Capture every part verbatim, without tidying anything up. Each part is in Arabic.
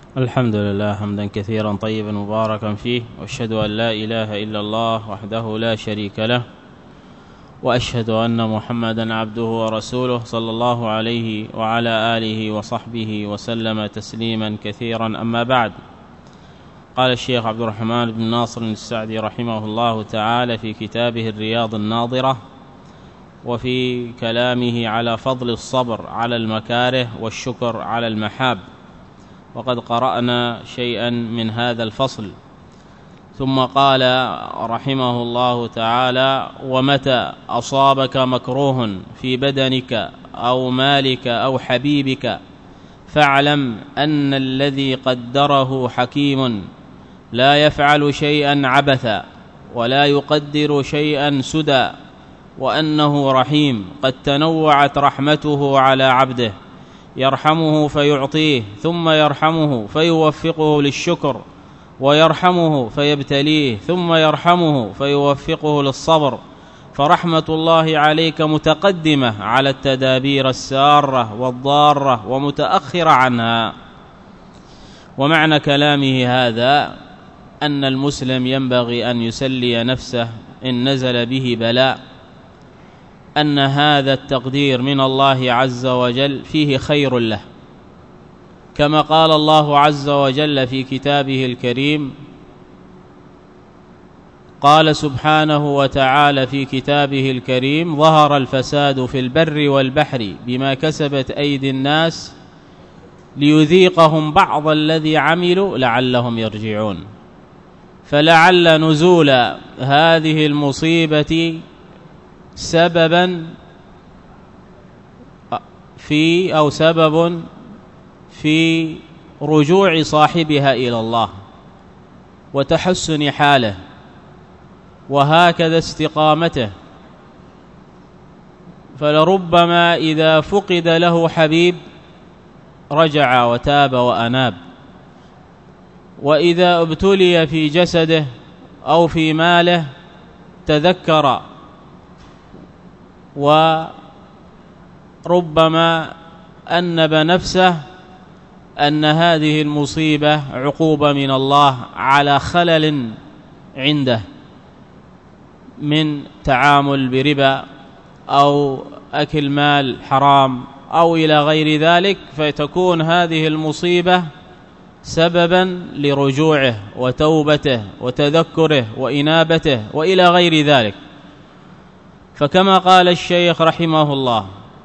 الحمد لله حمدا كثيرا طيبا مباركا فيه، واشهد أن لا إله إلا الله وحده لا شريك له، وأشهد أن محمدا عبده ورسوله صلى الله عليه وعلى آله وصحبه وسلم تسليما كثيرا. أما بعد، قال الشيخ عبد الرحمن بن ناصر السعدي رحمه الله تعالى في كتابه الرياض الناظرة، وفي كلامه على فضل الصبر على المكاره والشكر على المحاب، وقد قرأنا شيئا من هذا الفصل. ثم قال رحمه الله تعالى: ومتى أصابك مكروه في بدنك أو مالك أو حبيبك فاعلم أن الذي قدره حكيم، لا يفعل شيئا عبثا ولا يقدر شيئا سدى، وأنه رحيم قد تنوعت رحمته على عبده، يرحمه فيعطيه، ثم يرحمه فيوفقه للشكر، ويرحمه فيبتليه، ثم يرحمه فيوفقه للصبر. فرحمة الله عليك متقدمة على التدابير السارة والضارة ومتأخرة عنها. ومعنى كلامه هذا أن المسلم ينبغي أن يسلي نفسه إن نزل به بلاء أن هذا التقدير من الله عز وجل فيه خير له، كما قال الله عز وجل في كتابه الكريم: قال سبحانه وتعالى في كتابه الكريم: ظهر الفساد في البر والبحر بما كسبت أيدي الناس ليذيقهم بعض الذي عملوا لعلهم يرجعون. فلعل نزول هذه المصيبة سببا في أو سبب في رجوع صاحبها إلى الله وتحسن حاله، وهكذا استقامته. فلربما إذا فقد له حبيب رجع وتاب وأناب، وإذا ابتلي في جسده أو في ماله تذكر، وربما أنب نفسه أن هذه المصيبة عقوبة من الله على خلل عنده من تعامل بربا أو أكل مال حرام أو إلى غير ذلك، فتكون هذه المصيبة سببا لرجوعه وتوبته وتذكره وإنابته وإلى غير ذلك. فكما قال الشيخ رحمه الله: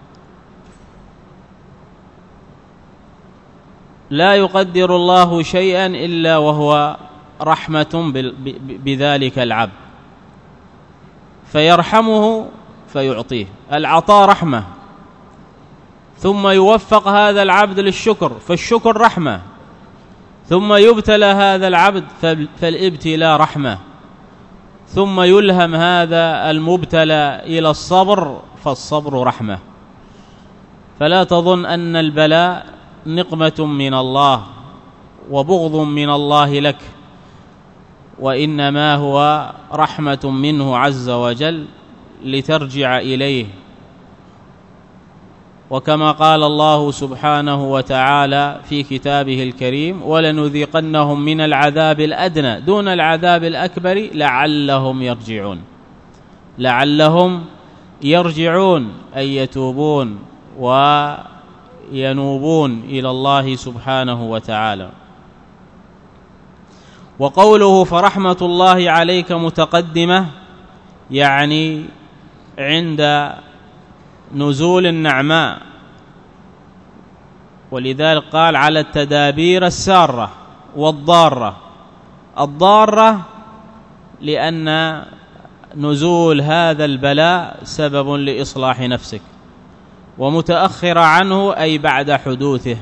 لا يقدر الله شيئا إلا وهو رحمة بذلك العبد، فيرحمه فيعطيه. العطاء رحمة، ثم يوفق هذا العبد للشكر فالشكر رحمة، ثم يبتلى هذا العبد فالابتلاء رحمة، ثم يلهم هذا المبتلى إلى الصبر فالصبر رحمة. فلا تظن أن البلاء نقمة من الله وبغض من الله لك، وإنما هو رحمة منه عز وجل لترجع إليه. وكما قال الله سبحانه وتعالى في كتابه الكريم: ولنذيقنهم من العذاب الأدنى دون العذاب الأكبر لعلهم يرجعون. لعلهم يرجعون أي يتوبون وينوبون إلى الله سبحانه وتعالى. وقوله فرحمة الله عليك متقدمة يعني عند نزول النعماء، ولذلك قال على التدابير السارة والضارة. الضارة لأن نزول هذا البلاء سبب لإصلاح نفسك، ومتأخر عنه أي بعد حدوثه.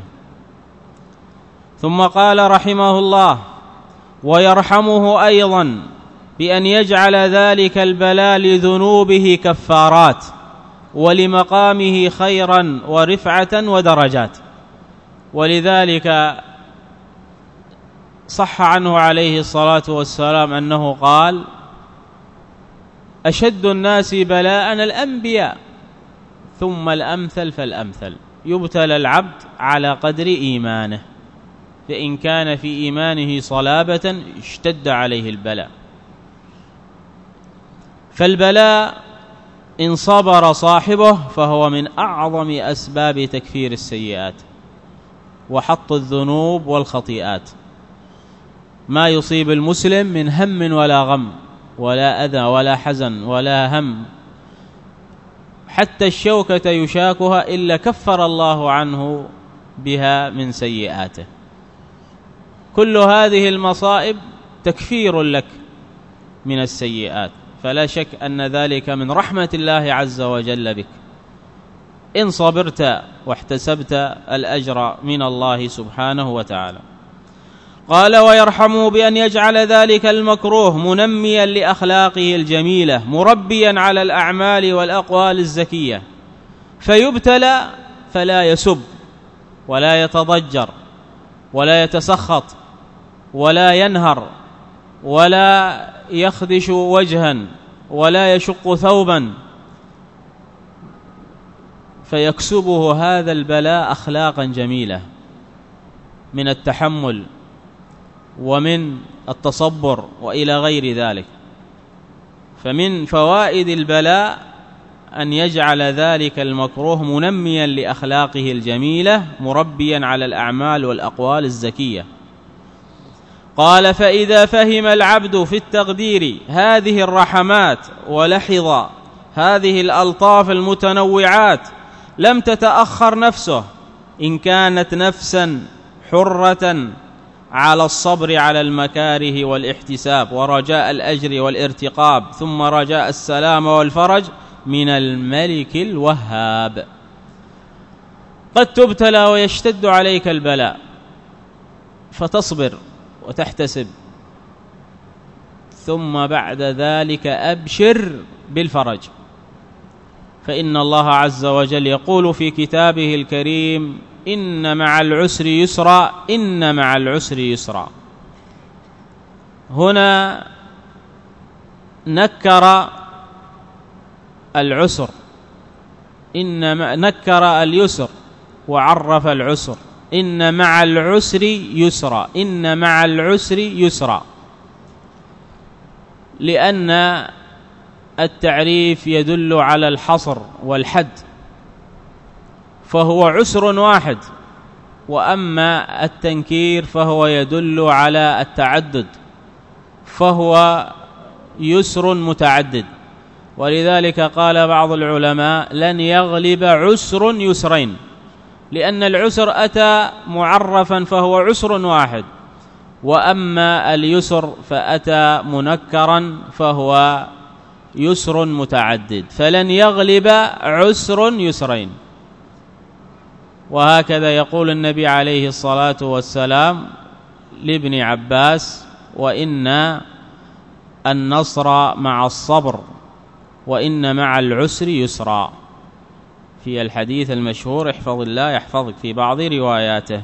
ثم قال رحمه الله: ويرحمه أيضا بأن يجعل ذلك البلاء لذنوبه كفارات ولمقامه خيرا ورفعة ودرجات. ولذلك صح عنه عليه الصلاة والسلام أنه قال: أشد الناس بلاء الأنبياء ثم الأمثل فالأمثل. يبتلى العبد على قدر إيمانه، فإن كان في إيمانه صلابة اشتد عليه البلاء. فالبلاء إن صبر صاحبه فهو من أعظم أسباب تكفير السيئات وحط الذنوب والخطيئات. ما يصيب المسلم من هم ولا غم ولا أذى ولا حزن ولا هم، حتى الشوكة يشاكها إلا كفر الله عنه بها من سيئاته. كل هذه المصائب تكفير لك من السيئات، فلا شك أن ذلك من رحمة الله عز وجل بك إن صبرت واحتسبت الأجر من الله سبحانه وتعالى. قال: ويرحم بأن يجعل ذلك المكروه منميا لأخلاقه الجميلة مربيا على الأعمال والأقوال الزكية، فيبتلى فلا يسب ولا يتضجر ولا يتسخط ولا ينهر ولا يخدش وجها ولا يشق ثوبا، فيكسبه هذا البلاء أخلاقا جميلة من التحمل ومن التصبر وإلى غير ذلك. فمن فوائد البلاء أن يجعل ذلك المكروه منميا لأخلاقه الجميلة مربيا على الأعمال والأقوال الزكية. قال: فإذا فهم العبد في التقدير هذه الرحمات ولحظ هذه الألطاف المتنوعات لم تتأخر نفسه إن كانت نفسا حرة على الصبر على المكاره والاحتساب ورجاء الأجر والارتقاب، ثم رجاء السلام والفرج من الملك الوهاب. قد تبتلى ويشتد عليك البلاء فتصبر وتحتسب، ثم بعد ذلك أبشر بالفرج، فإن الله عز وجل يقول في كتابه الكريم: إن مع العسر يسرا إن مع العسر يسرا. هنا نكر العسر، إن نكر اليسر وعرف العسر. إن مع العسر يسرا إن مع العسر يسرا، لأن التعريف يدل على الحصر والحد، فهو عسر واحد، وأما التنكير فهو يدل على التعدد، فهو يسر متعدد. ولذلك قال بعض العلماء: لن يغلب عسر يسرين، لأن العسر أتى معرفا فهو عسر واحد، وأما اليسر فأتى منكرا فهو يسر متعدد، فلن يغلب عسر يسرين. وهكذا يقول النبي عليه الصلاة والسلام لابن عباس: وإن النصر مع الصبر وإن مع العسر يسرا، في الحديث المشهور: احفظ الله يحفظك، في بعض رواياته.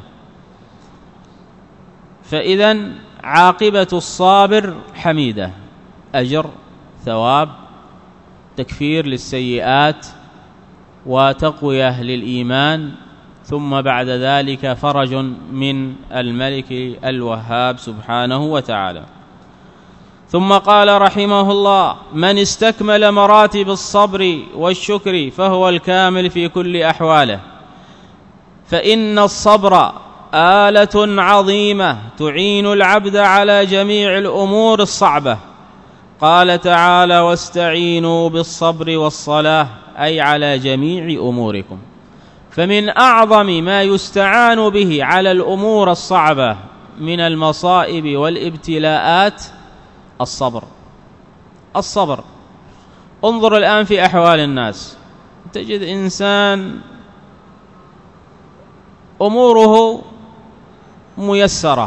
فإذن عاقبة الصابر حميدة، أجر، ثواب، تكفير للسيئات، وتقوية للإيمان، ثم بعد ذلك فرج من الملك الوهاب سبحانه وتعالى. ثم قال رحمه الله: من استكمل مراتب الصبر والشكر فهو الكامل في كل أحواله، فإن الصبر آلة عظيمة تعين العبد على جميع الأمور الصعبة. قال تعالى: واستعينوا بالصبر والصلاة، أي على جميع أموركم. فمن أعظم ما يستعان به على الأمور الصعبة من المصائب والابتلاءات الصبر. الصبر، انظر الآن في أحوال الناس، تجد إنسان أموره ميسرة،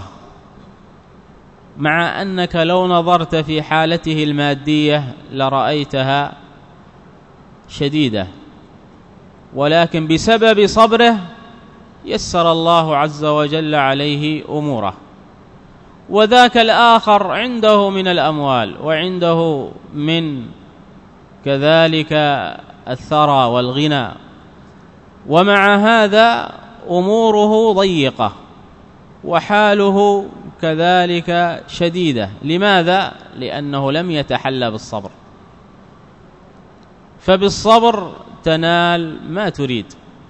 مع أنك لو نظرت في حالته المادية لرأيتها شديدة، ولكن بسبب صبره يسر الله عز وجل عليه أموره. وذاك الآخر عنده من الأموال وعنده من كذلك الثرى والغنى، ومع هذا أموره ضيقة وحاله كذلك شديدة. لماذا؟ لأنه لم يتحلى بالصبر. فبالصبر تنال ما تريد.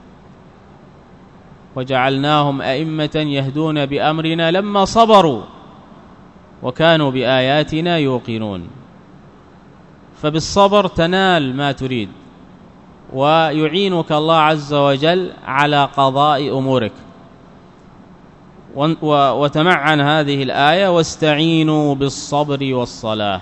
وجعلناهم أئمة يهدون بأمرنا لما صبروا وكانوا بآياتنا يوقنون. فبالصبر تنال ما تريد، ويعينك الله عز وجل على قضاء أمورك. وتمعن هذه الآية: واستعينوا بالصبر والصلاة،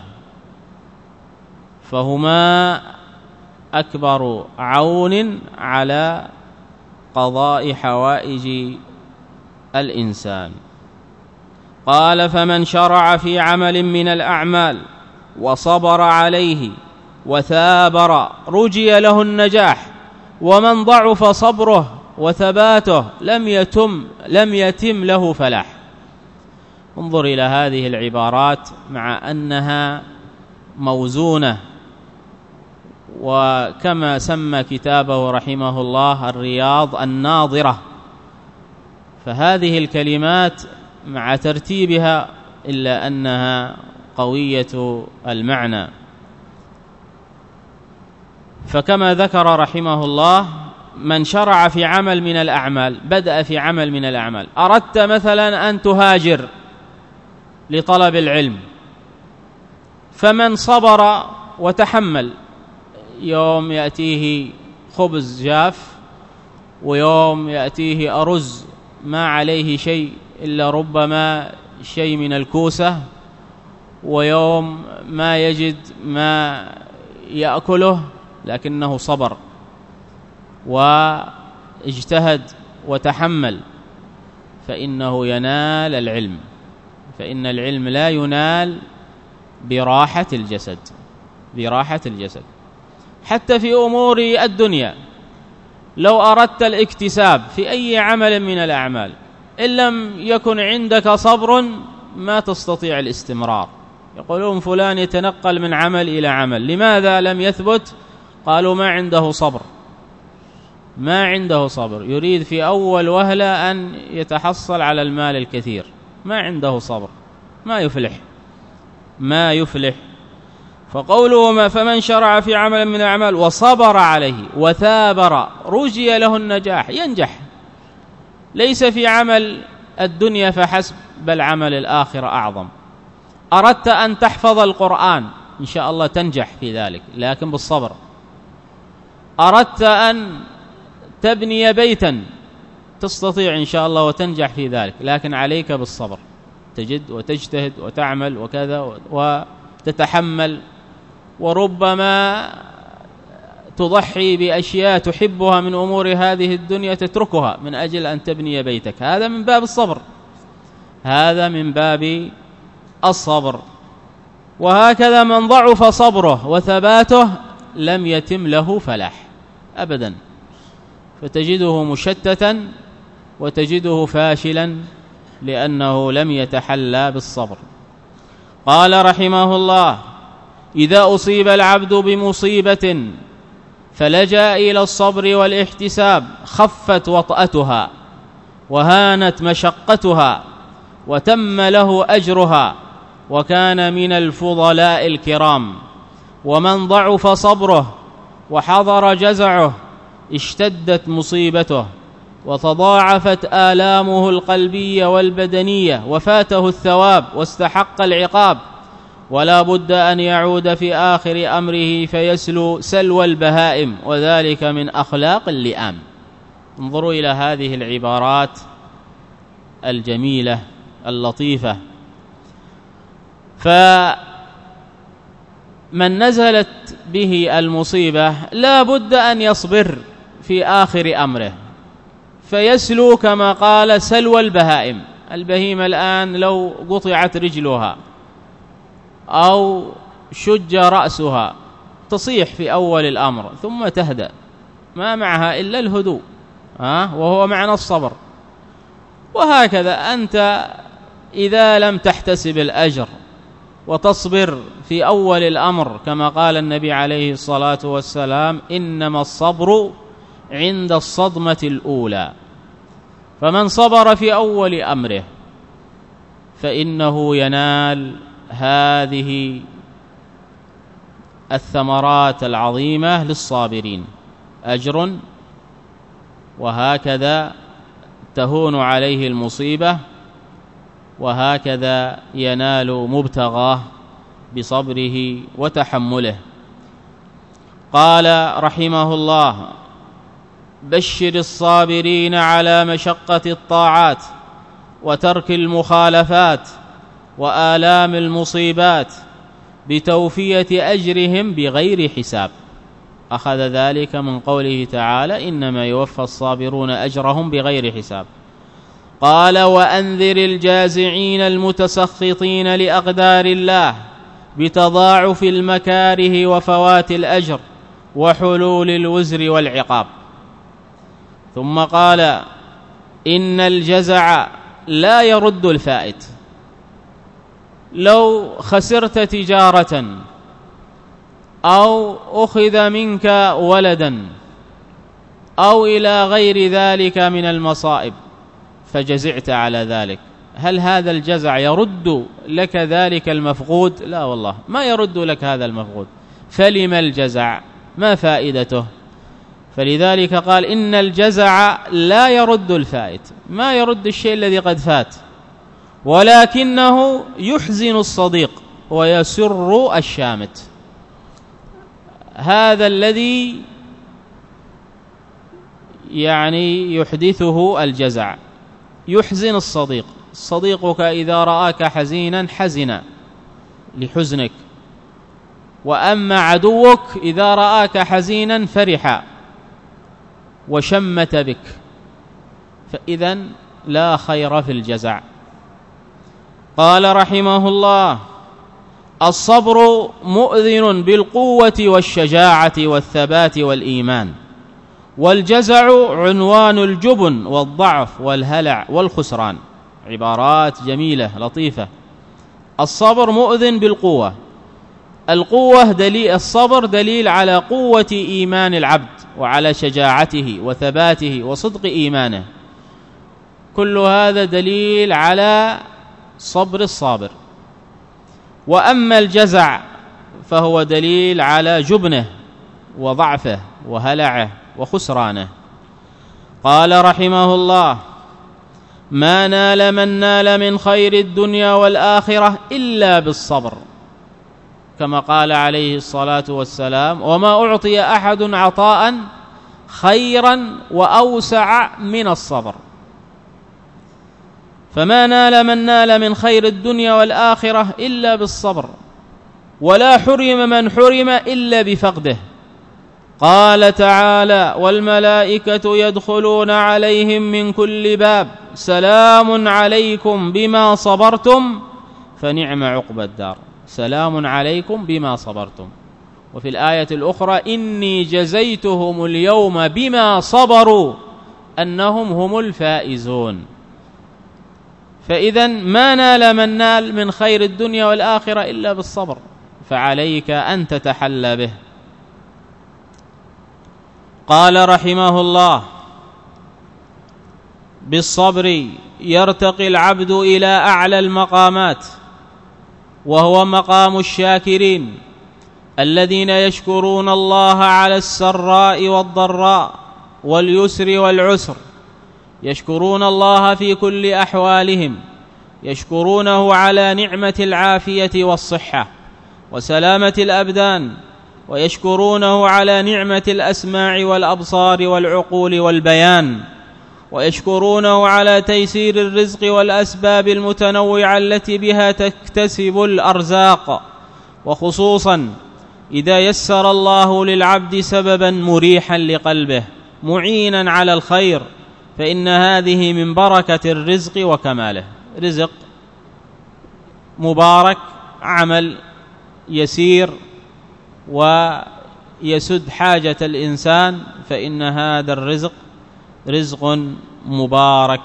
فهما أكبر عون على قضاء حوائج الإنسان. قال: فمن شرع في عمل من الأعمال وصبر عليه وثابر رجي له النجاح، ومن ضعف صبره وثباته لم يتم لم يتم له فلاح. انظر إلى هذه العبارات مع أنها موزونة، وكما سمى كتابه رحمه الله الرياض الناظرة، فهذه الكلمات مع ترتيبها إلا أنها قوية المعنى. فكما ذكر رحمه الله: من شرع في عمل من الأعمال، بدأ في عمل من الأعمال. أردت مثلا أن تهاجر لطلب العلم، فمن صبر وتحمل، يوم يأتيه خبز جاف، ويوم يأتيه أرز ما عليه شيء إلا ربما شيء من الكوسة، ويوم ما يجد ما يأكله، لكنه صبر واجتهد وتحمل، فإنه ينال العلم. فإن العلم لا ينال براحة الجسد براحة الجسد حتى في أمور الدنيا. لو أردت الاكتساب في أي عمل من الأعمال، إن لم يكن عندك صبر ما تستطيع الاستمرار. يقولون فلان يتنقل من عمل إلى عمل، لماذا لم يثبت؟ قالوا ما عنده صبر ما عنده صبر يريد في أول وهلة أن يتحصل على المال الكثير، ما عنده صبر، ما يفلح ما يفلح فقوله: ما فمن شرع في عمل من الأعمال وصبر عليه وثابر رجي له النجاح، ينجح، ليس في عمل الدنيا فحسب، بل عمل الآخرة أعظم. أردت أن تحفظ القرآن إن شاء الله تنجح في ذلك، لكن بالصبر. أردت أن تبني بيتا تستطيع إن شاء الله وتنجح في ذلك، لكن عليك بالصبر، تجد وتجتهد وتعمل وكذا وتتحمل، وربما تضحي بأشياء تحبها من أمور هذه الدنيا تتركها من أجل أن تبني بيتك. هذا من باب الصبر هذا من باب الصبر. وهكذا من ضعف صبره وثباته لم يتم له فلاح أبدا، فتجده مشتتا وتجده فاشلا لأنه لم يتحلى بالصبر. قال رحمه الله: إذا أصيب العبد بمصيبة فلجأ إلى الصبر والاحتساب خفت وطأتها وهانت مشقتها وتم له أجرها وكان من الفضلاء الكرام. ومن ضعف صبره وحضر جزعه اشتدت مصيبته وتضاعفت آلامه القلبية والبدنية وفاته الثواب واستحق العقاب، ولا بد أن يعود في آخر أمره فيسلو سلو البهائم، وذلك من أخلاق اللئام. انظروا إلى هذه العبارات الجميلة اللطيفة. فمن نزلت به المصيبة لا بد أن يصبر في آخر أمره فيسلو كما قال سلو البهائم. البهيمة الآن لو قطعت رجلها أو شج رأسها تصيح في أول الأمر ثم تهدأ، ما معها إلا الهدوء وهو معنى الصبر. وهكذا أنت إذا لم تحتسب الأجر وتصبر في أول الأمر كما قال النبي عليه الصلاة والسلام: إنما الصبر عند الصدمة الأولى. فمن صبر في أول أمره فإنه ينال هذه الثمرات العظيمة للصابرين، أجر، وهكذا تهون عليه المصيبة، وهكذا ينال مبتغاه بصبره وتحمله. قال رحمه الله: بشر الصابرين على مشقة الطاعات وترك المخالفات وآلام المصيبات بتوفية أجرهم بغير حساب. أخذ ذلك من قوله تعالى: إنما يوفى الصابرون أجرهم بغير حساب. قال: وأنذر الجازعين المتسخطين لأقدار الله بتضاعف المكاره وفوات الأجر وحلول الوزر والعقاب. ثم قال: إن الجزع لا يرد الفائت. لو خسرت تجارة أو أخذ منك ولدا أو إلى غير ذلك من المصائب فجزعت على ذلك، هل هذا الجزع يرد لك ذلك المفقود؟ لا والله، ما يرد لك هذا المفقود. فلم الجزع؟ ما فائدته؟ فلذلك قال: إن الجزع لا يرد الفائت، ما يرد الشيء الذي قد فات، ولكنه يحزن الصديق ويسر الشامت. هذا الذي يعني يحدثه الجزع، يحزن الصديق. صديقك إذا رآك حزينا حزن لحزنك، وأما عدوك إذا رآك حزينا فرح وشمت بك. فإذن لا خير في الجزع. قال رحمه الله: الصبر مؤذن بالقوة والشجاعة والثبات والإيمان، والجزع عنوان الجبن والضعف والهلع والخسران. عبارات جميلة لطيفة. الصبر مؤذن بالقوة. القوة دليل، الصبر دليل على قوة إيمان العبد وعلى شجاعته وثباته وصدق إيمانه. كل هذا دليل على صبر الصابر. وأما الجزع فهو دليل على جبنه وضعفه وهلعه وخسرانه. قال رحمه الله: ما نال من نال من خير الدنيا والآخرة إلا بالصبر، كما قال عليه الصلاة والسلام: وما أعطي أحد عطاء خيرا وأوسع من الصبر. فما نال من نال من خير الدنيا والآخرة إلا بالصبر، ولا حرم من حرم إلا بفقده. قال تعالى: والملائكة يدخلون عليهم من كل باب سلام عليكم بما صبرتم فنعم عقبى الدار. سلام عليكم بما صبرتم. وفي الآية الأخرى: إني جزيتهم اليوم بما صبروا أنهم هم الفائزون. فإذن ما نال من نال من خير الدنيا والآخرة إلا بالصبر، فعليك أن تتحلى به. قال رحمه الله: بالصبر يرتقي العبد إلى أعلى المقامات، وهو مقام الشاكرين الذين يشكرون الله على السراء والضراء واليسر والعسر، يشكرون الله في كل أحوالهم، يشكرونه على نعمة العافية والصحة وسلامة الأبدان، ويشكرونه على نعمة الأسماع والأبصار والعقول والبيان، ويشكرونه على تيسير الرزق والأسباب المتنوعة التي بها تكتسب الأرزاق، وخصوصا إذا يسر الله للعبد سببا مريحا لقلبه معينا على الخير، فإن هذه من بركة الرزق وكماله. رزق مبارك، عمل يسير ويسد حاجة الإنسان، فإن هذا الرزق رزق مبارك،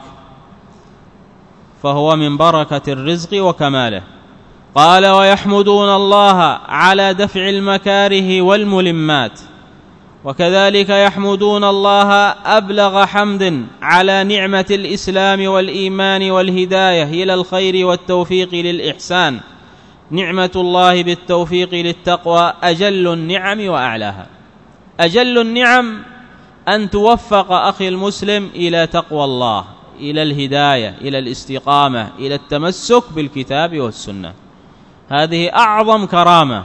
فهو من بركة الرزق وكماله. قال: ويحمدون الله على دفع المكاره والملمات، وكذلك يحمدون الله أبلغ حمد على نعمة الإسلام والإيمان والهداية إلى الخير والتوفيق للإحسان. نعمة الله بالتوفيق للتقوى أجل النعم وأعلاها. أجل النعم أن توفق أخي المسلم إلى تقوى الله، إلى الهداية، إلى الاستقامة، إلى التمسك بالكتاب والسنة. هذه أعظم كرامة،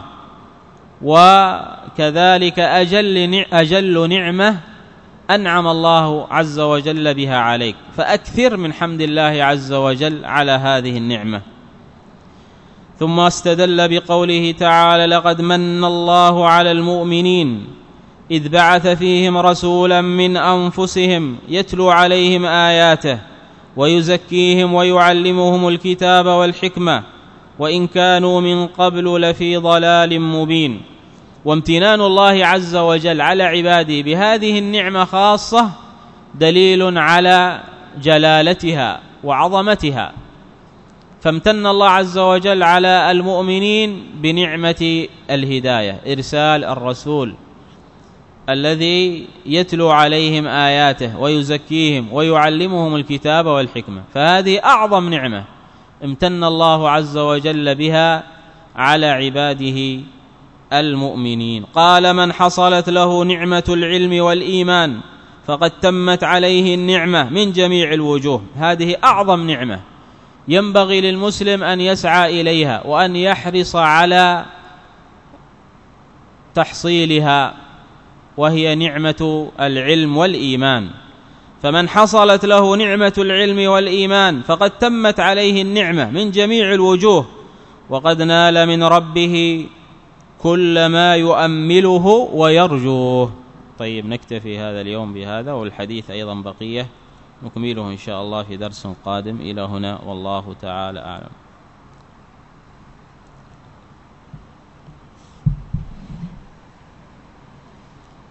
وكذلك أجل أجل نعمة أنعم الله عز وجل بها عليك، فأكثر من حمد الله عز وجل على هذه النعمة. ثم استدل بقوله تعالى: لقد من الله على المؤمنين إذ بعث فيهم رسولا من أنفسهم يتلو عليهم آياته ويزكيهم ويعلمهم الكتاب والحكمة وإن كانوا من قبل لفي ضلال مبين. وامتنان الله عز وجل على عباده بهذه النعمة خاصة دليل على جلالتها وعظمتها. فامتن الله عز وجل على المؤمنين بنعمة الهداية، إرسال الرسول الذي يتلو عليهم آياته ويزكيهم ويعلمهم الكتاب والحكمة، فهذه أعظم نعمة امتن الله عز وجل بها على عباده المؤمنين. قال: من حصلت له نعمة العلم والإيمان فقد تمت عليه النعمة من جميع الوجوه. هذه أعظم نعمة ينبغي للمسلم أن يسعى إليها وأن يحرص على تحصيلها، وهي نعمة العلم والإيمان. فمن حصلت له نعمة العلم والإيمان فقد تمت عليه النعمة من جميع الوجوه، وقد نال من ربه كل ما يؤمله ويرجوه. طيب، نكتفي هذا اليوم بهذا، والحديث أيضا بقية نكمله إن شاء الله في درس قادم. إلى هنا والله تعالى أعلم.